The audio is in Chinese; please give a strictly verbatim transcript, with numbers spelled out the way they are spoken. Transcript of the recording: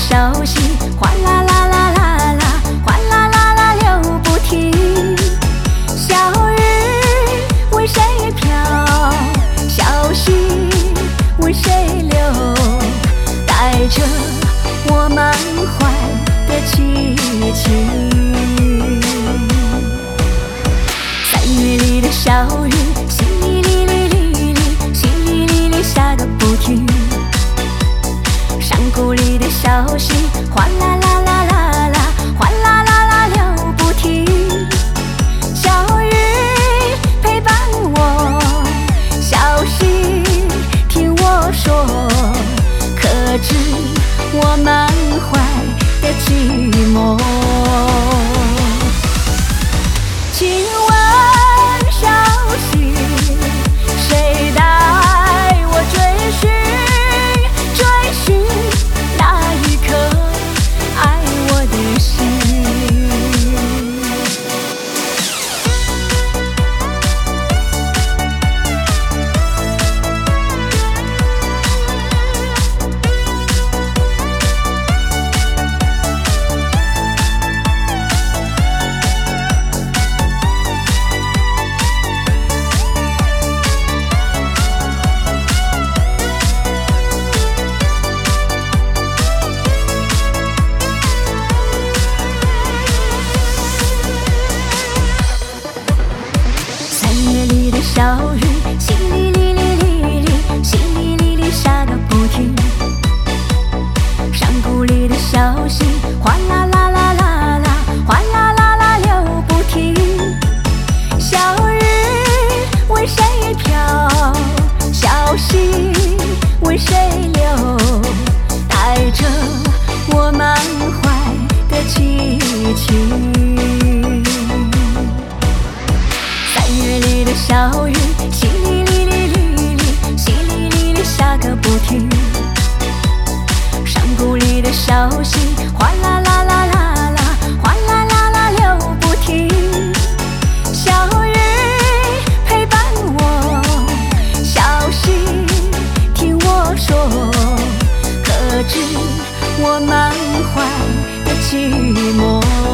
消息，哗啦啦啦啦啦，哗啦啦啦流不停。小雨为谁飘？消息为谁留？带着我满怀的激情。三月里的小雨，淅沥沥沥沥沥，淅沥沥沥下个不停。山谷里的消息，哗啦啦啦啦啦，哗啦啦啦流不停。小雨陪伴我，消息听我说，可知我满怀的寂寞。请问消息，谁带我追寻？追寻那一颗爱我的心。小雨淅沥沥沥沥沥，淅沥沥沥下个不停。山谷里的消息，哗啦啦啦啦啦，哗啦啦啦流不停。小雨为谁飘？消息为谁留？带着我满怀的激情。三月里的小雨，淅沥沥沥沥沥，淅沥沥沥下个不停。山谷里的消息，哗啦啦啦啦啦，哗啦啦啦流不停。小雨陪伴我，消息听我说，可知我满怀的寂寞。